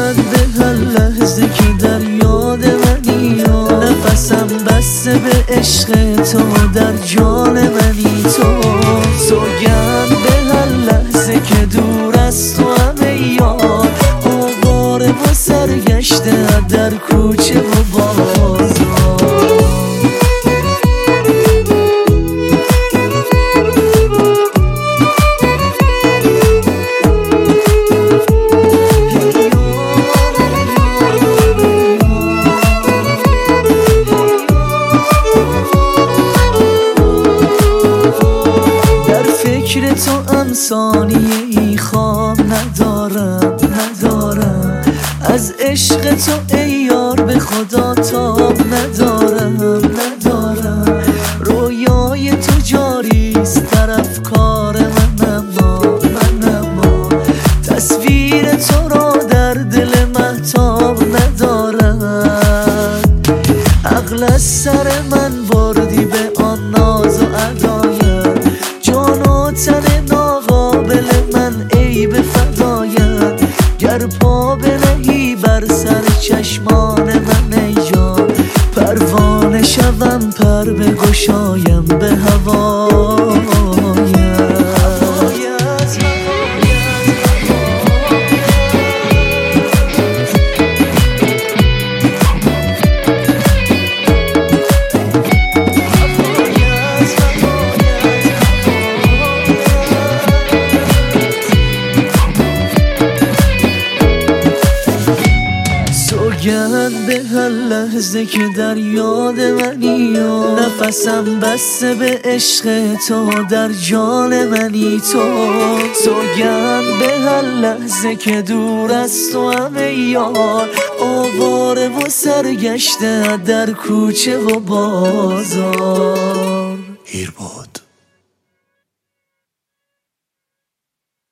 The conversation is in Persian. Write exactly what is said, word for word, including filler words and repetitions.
سوگند به هر لحظه که در یاد منی و نفسم بسته به عشق تو در جان منی تو. سوگند به هر لحظه که دور از تو همه یار آواره و سرگشته در کوچه و بازار. فکر تو هم ثانیه ای خواب ندارم ندارم از عشق تو ای یار به خدا تاب ندارم ندارم. رویای تو جاریست طرف کار من اما من اما تصویر تو را در دل مهتاب ندارم. عقل از سر من بردی به آن ناز و ادایت، تن ناقابل من ای به فدایت. گر پا بنهی بر سر چشمان من ای جان پروانه شوم پر بگشایم به هوایت. سوگند به هر لحظه که در یاد منی و نفسم بسته به عشق تو در جان منی تو. سوگند به هر لحظه که دور از تو همه یار آواره و سرگشته در کوچه و بازار. هیر بود